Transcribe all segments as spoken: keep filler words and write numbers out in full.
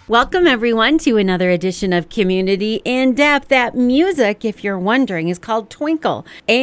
Welcome, everyone, to another edition of Community in Depth. That music, if you're wondering, is called Twinkle.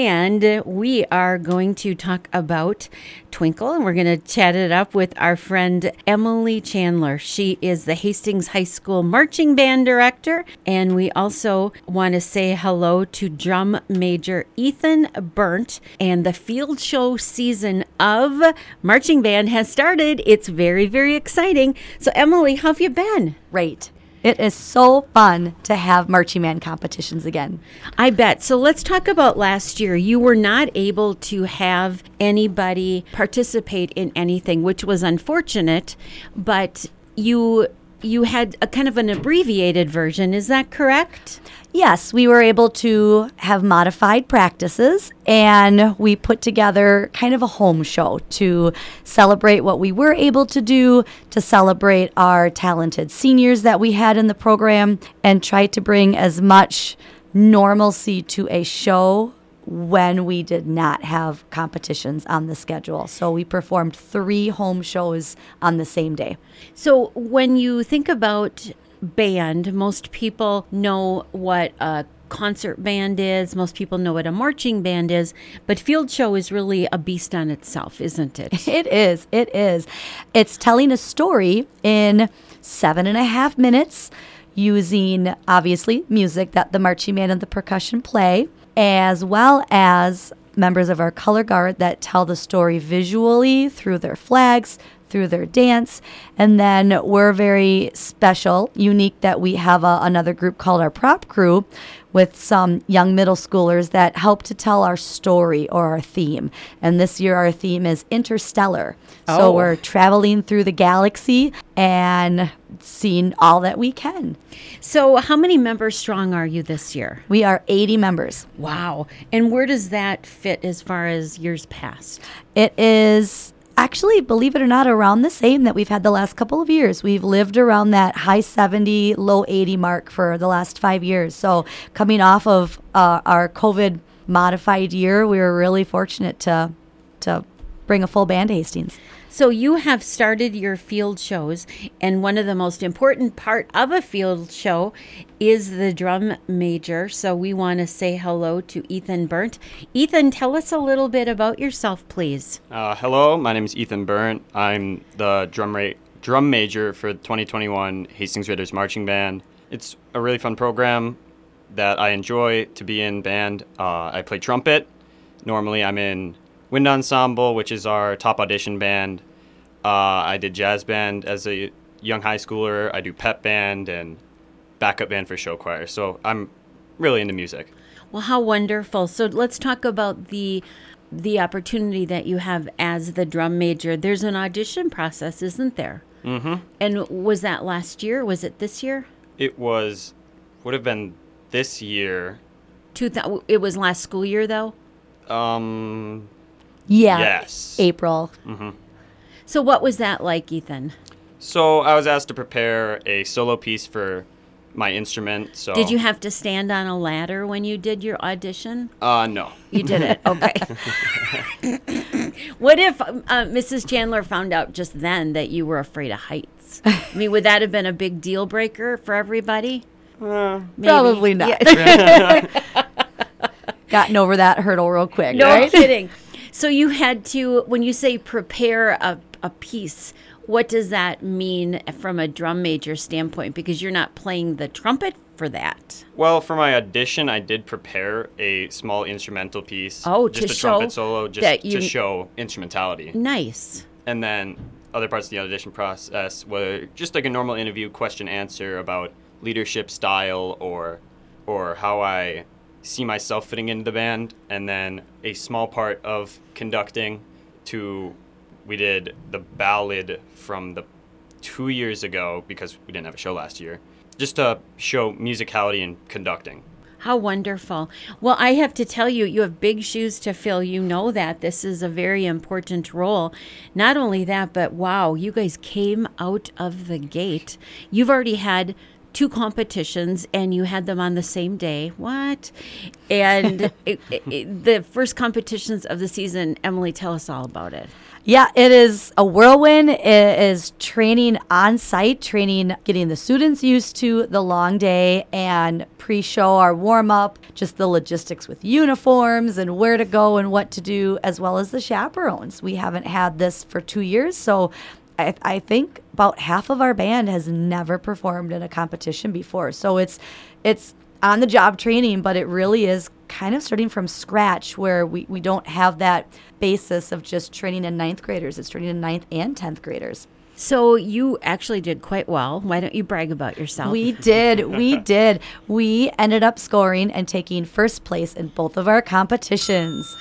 And we are going to talk about Twinkle, and we're going to chat it up with our friend Emily Chandler. She is the Hastings High School Marching Band Director. And we also want to say hello to Drum Major Ethan Burnt. And the field show season of Marching Band has started. It's very, very exciting. So, Emily, how have you been? Great. It is so fun to have marching band competitions again. I bet. So let's talk about last year. You were not able to have anybody participate in anything, which was unfortunate, but you you had a kind of an abbreviated version. Is that correct? Yes, we were able to have modified practices, and we put together kind of a home show to celebrate what we were able to do, to celebrate our talented seniors that we had in the program, and try to bring as much normalcy to a show when we did not have competitions on the schedule. So we performed three home shows on the same day. So when you think about band, most people know what a concert band is. Most people know what a marching band is. But field show is really a beast on itself, isn't it? It is. It is. It's telling a story in seven and a half minutes using, obviously, music that the marching band and the percussion play, as well as members of our color guard that tell the story visually through their flags, through their dance. And then we're very special, unique that we have a, another group called our prop crew with some young middle schoolers that help to tell our story or our theme. And this year our theme is interstellar. Oh. So we're traveling through the galaxy and seeing all that we can. So how many members strong are you this year? We are eighty members. Wow. And where does that fit as far as years past? It is actually, believe it or not, around the same that we've had the last couple of years. We've lived around that high seventy, low eighty mark for the last five years. So coming off of uh, our COVID modified year, we were really fortunate to to bring a full band to Hastings. So you have started your field shows, and one of the most important part of a field show is the drum major. So we want to say hello to Ethan Burnt. Ethan, tell us a little bit about yourself, please. Uh, hello, my name is Ethan Burnt. I'm the drum ra- drum major for the twenty twenty-one Hastings Raiders Marching Band. It's a really fun program that I enjoy to be in band. Uh, I play trumpet. Normally I'm in Wind Ensemble, which is our top audition band. Uh, I did jazz band as a young high schooler. I do pep band and backup band for show choir. So I'm really into music. Well, how wonderful. So let's talk about the the opportunity that you have as the drum major. There's an audition process, isn't there? Mm-hmm. And was that last year? Was it this year? It was, would have been this year. Two th- it was last school year, though? Um... Yeah. Yes. April. Mm-hmm. So what was that like, Ethan? So I was asked to prepare a solo piece for my instrument. So Did you have to stand on a ladder when you did your audition? Uh, no. You did it. Okay. What if uh, Missus Chandler found out just then that you were afraid of heights? I mean, would that have been a big deal breaker for everybody? Uh, Maybe. Probably not. Yeah. Gotten over that hurdle real quick, No right? kidding. So you had to, when you say prepare a, a piece, what does that mean from a drum major standpoint? Because you're not playing the trumpet for that. Well, for my audition, I did prepare a small instrumental piece. Oh, just to a show trumpet solo, just that you- to show instrumentality. Nice. And then other parts of the audition process were just like a normal interview, question answer about leadership style or or how I see myself fitting into the band, and then a small part of conducting to, we did the ballad from the two years ago because we didn't have a show last year, just to show musicality in conducting. How wonderful. Well, I have to tell you, you have big shoes to fill. You know that. This is a very important role. Not only that, but wow, you guys came out of the gate. You've already had two competitions and you had them on the same day. What? And it, it, the first competitions of the season, Emily, tell us all about it. Yeah, it is a whirlwind. It is training on site, training, getting the students used to the long day and pre-show, our warm-up, just the logistics with uniforms and where to go and what to do, as well as the chaperones. We haven't had this for two years, so I, I think about half of our band has never performed in a competition before. So it's it's on the job training, but it really is kind of starting from scratch where we, we don't have that basis of just training in ninth graders. It's training in ninth and tenth graders. So you actually did quite well. Why don't you brag about yourself? We did. We did. We ended up scoring and taking first place in both of our competitions.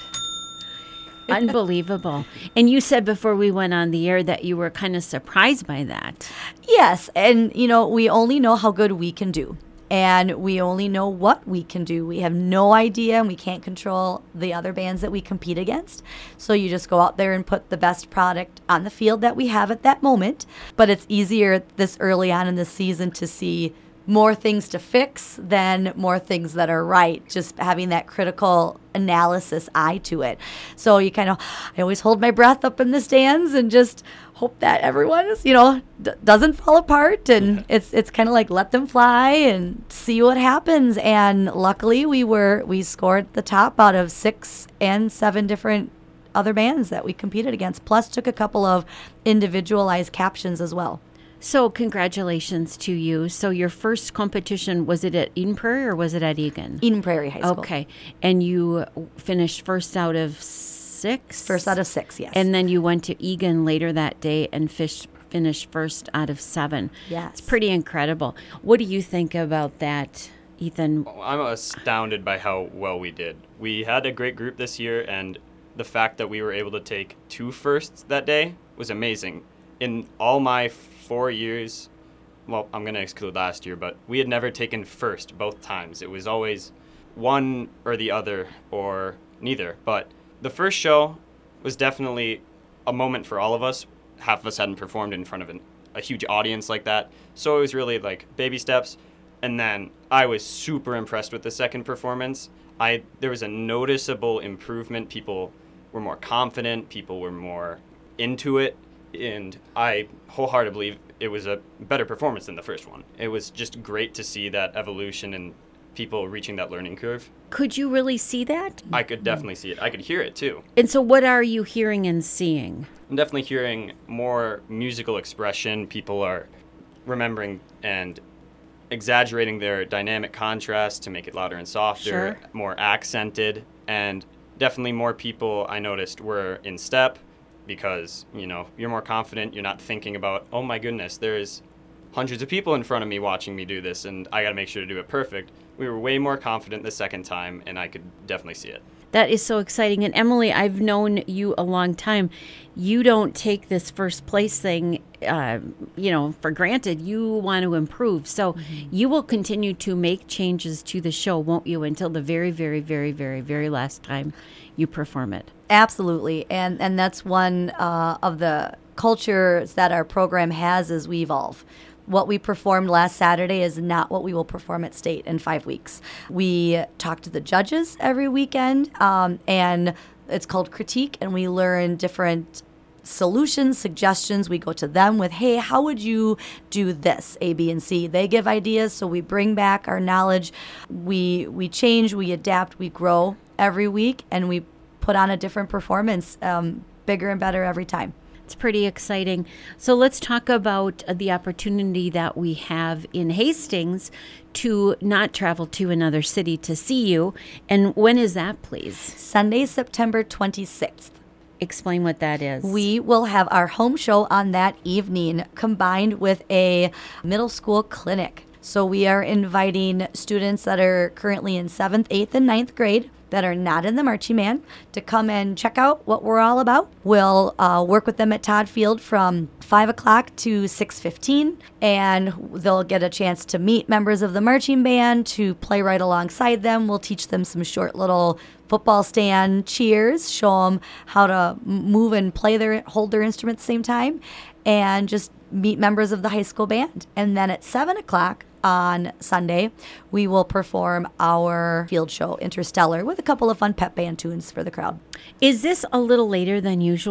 Unbelievable. And you said before we went on the air that you were kind of surprised by that. Yes. And, you know, we only know how good we can do. And we only know what we can do. We have no idea, and we can't control the other bands that we compete against. So you just go out there and put the best product on the field that we have at that moment. But it's easier this early on in the season to see more things to fix than more things that are right, just having that critical analysis eye to it. So you kind of, I always hold my breath up in the stands and just hope that everyone is, you know, d- doesn't fall apart. And it's it's kind of like let them fly and see what happens. And luckily we were, we scored the top out of six and seven different other bands that we competed against, plus took a couple of individualized captions as well. So congratulations to you. So your first competition, was it at Eden Prairie or was it at Egan? Eden Prairie High School. Okay. And you finished first out of six? First out of six, yes. And then you went to Egan later that day and fish, finished first out of seven. Yes. It's pretty incredible. What do you think about that, Ethan? I'm astounded by how well we did. We had a great group this year, and the fact that we were able to take two firsts that day was amazing. In all my four years, well, I'm going to exclude last year, but we had never taken first both times. It was always one or the other or neither. But the first show was definitely a moment for all of us. Half of us hadn't performed in front of an, a huge audience like that. So it was really like baby steps. And then I was super impressed with the second performance. I there was a noticeable improvement. People were more confident. People were more into it. And I wholeheartedly believe it was a better performance than the first one. It was just great to see that evolution and people reaching that learning curve. Could you really see that? I could definitely see it. I could hear it too. And so what are you hearing and seeing? I'm definitely hearing more musical expression. People are remembering and exaggerating their dynamic contrast to make it louder and softer, Sure. more accented, and definitely more people I noticed were in step. Because, you know, you're more confident, you're not thinking about, oh my goodness, there's hundreds of people in front of me watching me do this, and I got to make sure to do it perfect. We were way more confident the second time, and I could definitely see it. That is so exciting. And Emily, I've known you a long time. You don't take this first place thing, uh, you know, for granted. You want to improve. So mm-hmm. you will continue to make changes to the show, won't you, until the very, very, very, very, very last time you perform it. Absolutely. And and that's one uh, of the cultures that our program has as we evolve. What we performed last Saturday is not what we will perform at state in five weeks. We talk to the judges every weekend, um, and it's called critique, and we learn different solutions, suggestions. We go to them with, hey, how would you do this, A, B, and C? They give ideas, so we bring back our knowledge. We we change, we adapt, we grow every week, and we put on a different performance, um, bigger and better every time. It's pretty exciting. So let's talk about the opportunity that we have in Hastings to not travel to another city to see you. And when is that, please? Sunday, September twenty-sixth. Explain what that is. We will have our home show on that evening combined with a middle school clinic. So we are inviting students that are currently in seventh, eighth, and ninth grade that are not in the Marching Band to come and check out what we're all about. We'll uh, work with them at Todd Field from five o'clock to six fifteen, and they'll get a chance to meet members of the Marching Band, to play right alongside them. We'll teach them some short little football stand cheers, show them how to move and play their, hold their instrument at the same time, and just meet members of the high school band. And then at seven o'clock on Sunday, we will perform our field show, Interstellar, with a couple of fun pep band tunes for the crowd. Is this a little later than usual?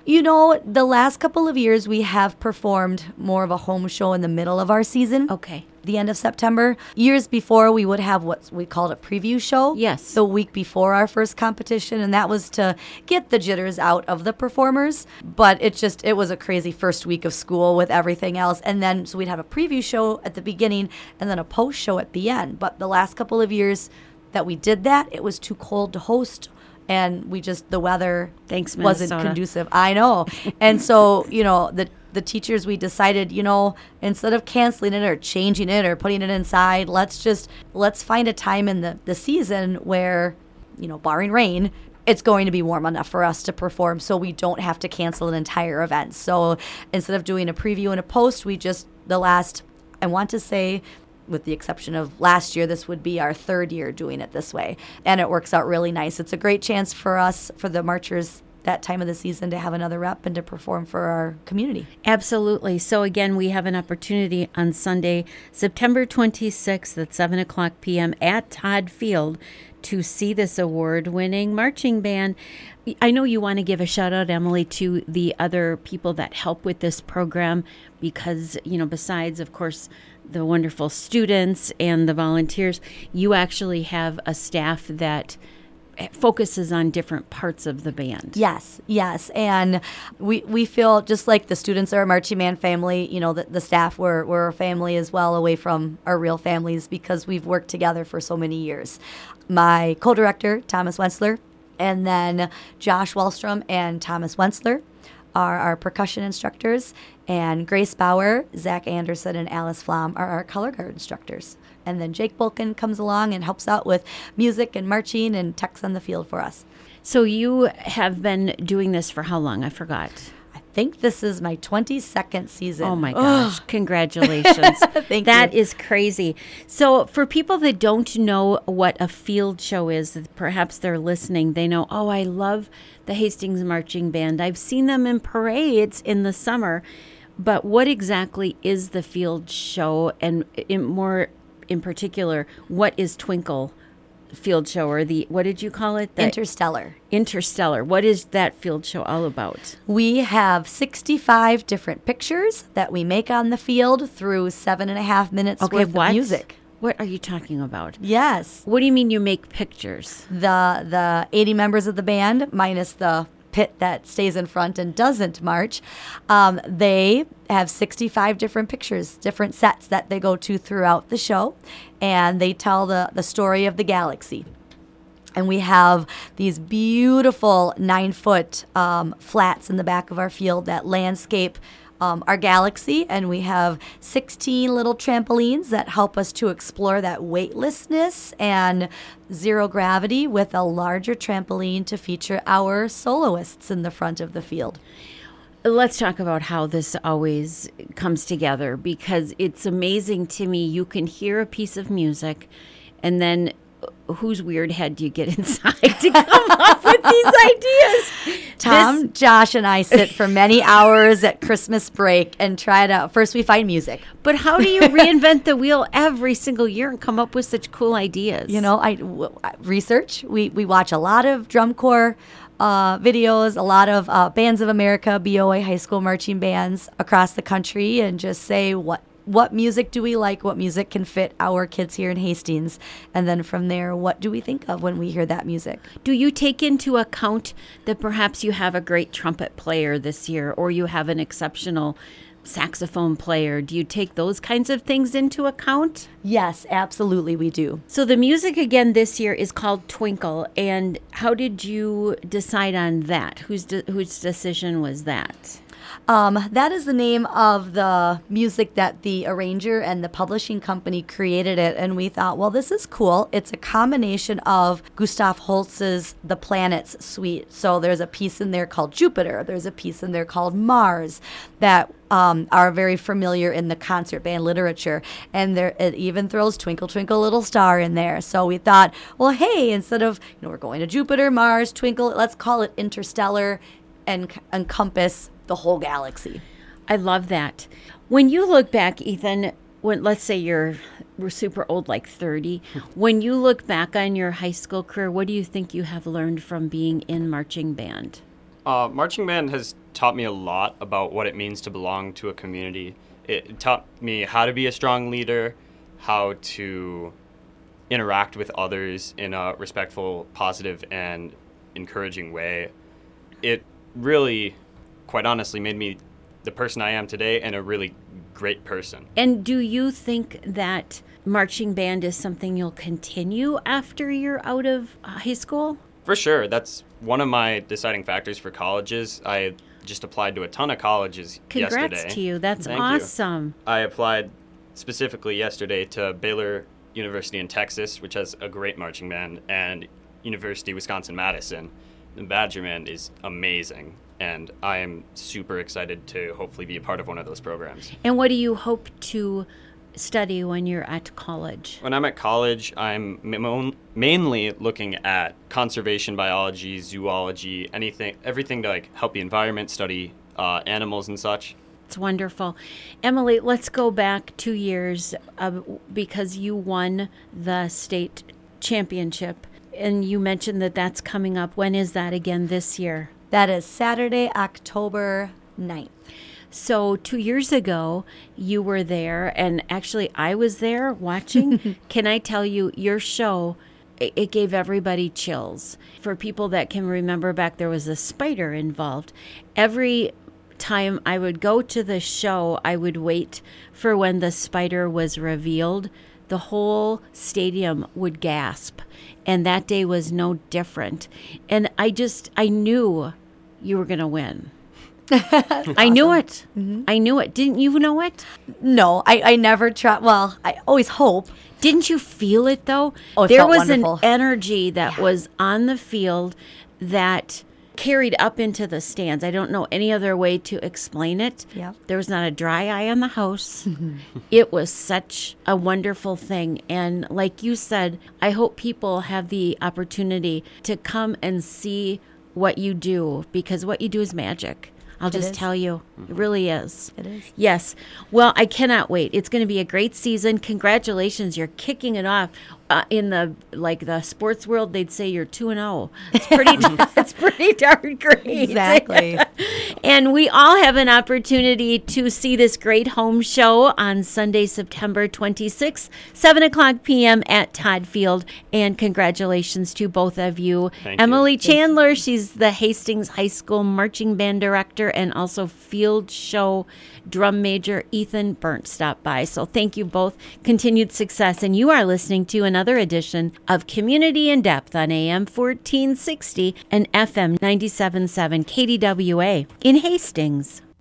You know, the last couple of years we have performed more of a home show in the middle of our season. Okay. The end of September. Years before, we would have what we called a preview show. Yes. The week before our first competition, and that was to get the jitters out of the performers. But it just, it was a crazy first week of school with everything else. And then, so we'd have a preview show at the beginning and then a post show at the end. But the last couple of years that we did that, it was too cold to host. And we just, the weather Thanks, wasn't Minnesota. conducive. I know. And so, you know, the the teachers, we decided, you know, instead of canceling it or changing it or putting it inside, let's just, let's find a time in the, the season where, you know, barring rain, it's going to be warm enough for us to perform so we don't have to cancel an entire event. So instead of doing a preview and a post, we just, the last, I want to say, with the exception of last year, this would be our third year doing it this way. And it works out really nice. It's a great chance for us, for the marchers, that time of the season to have another rep and to perform for our community. Absolutely. So again, we have an opportunity on Sunday, September twenty-sixth at seven o'clock p.m. at Todd Field to see this award-winning marching band. I know you want to give a shout out, Emily, to the other people that help with this program because, you know, besides, of course, the wonderful students and the volunteers, you actually have a staff that focuses on different parts of the band. Yes, yes. And we we feel just like the students are a marching band family, you know, the, the staff, we're, we're a family as well away from our real families because we've worked together for so many years. My co-director, Thomas Wentzler, and then Josh Wallstrom and Thomas Wentzler are our percussion instructors, and Grace Bauer, Zach Anderson, and Alice Flom are our color guard instructors. And then Jake Bulkin comes along and helps out with music and marching and techs on the field for us. So you have been doing this for how long? I forgot. I think this is my twenty-second season. Oh my gosh, congratulations. Thank That you. is crazy. So for people that don't know what a field show is, perhaps they're listening, they know, oh, I love the Hastings Marching Band. I've seen them in parades in the summer. But what exactly is the field show? And in more in particular, what is Twinkle Field Show, or the, what did you call it? The Interstellar. Interstellar. What is that field show all about? We have sixty-five different pictures that we make on the field through seven and a half minutes Okay, worth what? of music. What are you talking about? Yes. What do you mean you make pictures? The the eighty members of the band, minus the pit that stays in front and doesn't march, um, they have sixty-five different pictures, different sets that they go to throughout the show, and they tell the, the story of the galaxy. And we have these beautiful nine-foot um, flats in the back of our field that landscape um, our galaxy, and we have sixteen little trampolines that help us to explore that weightlessness and zero gravity, with a larger trampoline to feature our soloists in the front of the field. Let's talk about how this always comes together, because it's amazing to me. You can hear a piece of music, and then whose weird head do you get inside to come up with these ideas? Tom, This- Josh, and I sit for many hours at Christmas break and try to, first we find music. But how do you reinvent the wheel every single year and come up with such cool ideas? You know, I w- research. We we watch a lot of drum corps uh, videos, a lot of uh, Bands of America, B O A high school marching bands across the country, and just say what what music do we like? What music can fit our kids here in Hastings? And then from there, what do we think of when we hear that music? Do you take into account that perhaps you have a great trumpet player this year, or you have an exceptional saxophone player? Do you take those kinds of things into account? Yes, absolutely, we do. So the music again this year is called Twinkle, and how did you decide on that? Whose de- whose decision was that? Um, that is the name of the music that the arranger and the publishing company created it. And we thought, well, this is cool. It's a combination of Gustav Holst's The Planets suite. So there's a piece in there called Jupiter. There's a piece in there called Mars that um, are very familiar in the concert band literature. And there, it even throws Twinkle, Twinkle, Little Star in there. So we thought, well, hey, instead of, you know, we're going to Jupiter, Mars, Twinkle, let's call it Interstellar and c- encompass the whole galaxy. I love that. When you look back, Ethan, when let's say you're we're super old, like thirty, when you look back on your high school career, what do you think you have learned from being in marching band? Uh, marching band has taught me a lot about what it means to belong to a community. It taught me how to be a strong leader, how to interact with others in a respectful, positive, and encouraging way. It really, quite honestly, made me the person I am today and a really great person. And do you think that marching band is something you'll continue after you're out of high school? For sure. That's one of my deciding factors for colleges. I just applied to a ton of colleges Congrats yesterday. Congrats to you. That's Thank awesome. You. I applied specifically yesterday to Baylor University in Texas, which has a great marching band, and University of Wisconsin-Madison. The Badger Band is amazing, and I am super excited to hopefully be a part of one of those programs. And what do you hope to study when you're at college? When I'm at college, I'm m- mainly looking at conservation biology, zoology, anything, everything to like help the environment, study uh, animals and such. It's wonderful. Emily, let's go back two years uh, because you won the state championship, and you mentioned that that's coming up. When is that again this year? That is Saturday, October ninth. So two years ago, you were there, and actually I was there watching. Can I tell you, your show, it, it gave everybody chills. For people that can remember back, there was a spider involved. Every time I would go to the show, I would wait for when the spider was revealed. The whole stadium would gasp, and that day was no different. And I just, I knew you were going to win. I awesome. knew it. Mm-hmm. I knew it. Didn't you know it? No, I, I never try. Well, I always hope. Didn't you feel it, though? Oh, it there felt was wonderful. An energy that Yeah. was on the field that carried up into the stands. I don't know any other way to explain it. Yep. There was not a dry eye on the house. It was such a wonderful thing. And like you said, I hope people have the opportunity to come and see what you do, because what you do is magic. I'll It just is. tell you, it really is. It is. Yes. Well, I cannot wait. It's going to be a great season. Congratulations. You're kicking it off. Uh, in the like the sports world, they'd say you're two and oh. It's pretty it's pretty darn great. Exactly. And we all have an opportunity to see this great home show on Sunday, September twenty-sixth, seven o'clock p.m. at Todd Field. And congratulations to both of you. Thank you. Emily Chandler, she's the Hastings High School marching band director, and also field show drum major Ethan Burnt stopped by. So thank you both. Continued success. And you are listening to another edition of Community in Depth on A M fourteen sixty and F M ninety-seven point seven K D W A in Hastings.